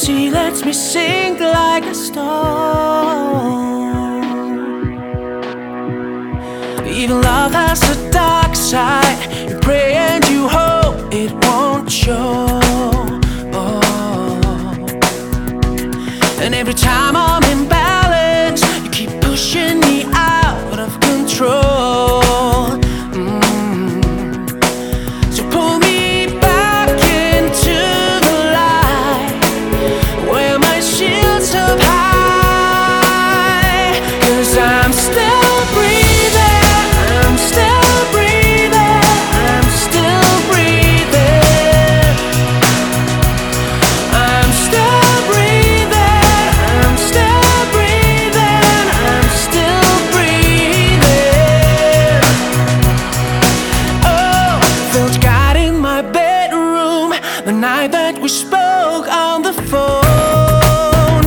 She lets me sink like a stone. Even love has a dark side. You pray and you hope it won't show. And every time I'm in balance, you keep pushing me out of control. So pull me back into the light, where my shield's up high. 'Cause I'm still breathing, I'm still breathing, I'm still breathing. I'm still breathing, I'm still breathing, I'm still breathing. Oh, felt God in my bedroom the night that we spoke on the phone.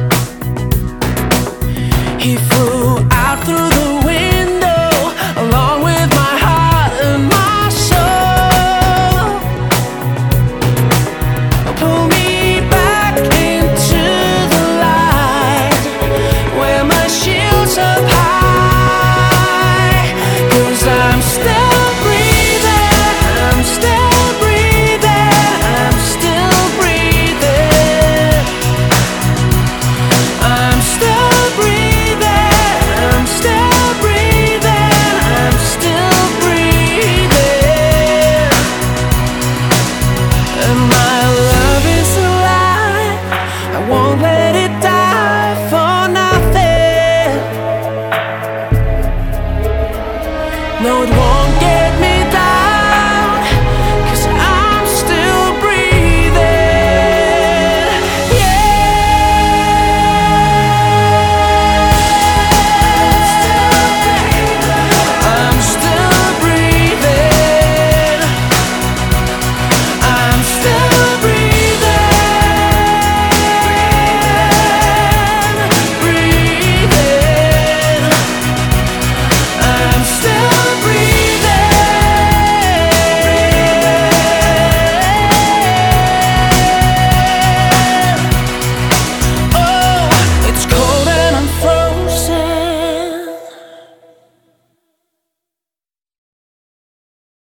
He flew out through the window along with my heart and my soul. Pull me back into the light, where my shield's up high. 'Cause I'm still breathing, I'm still breathing, I'm still breathing. I'm still breathing, I'm still breathing, I'm still breathing. And my love is alive, I won't let it die for nothing. No, it won't get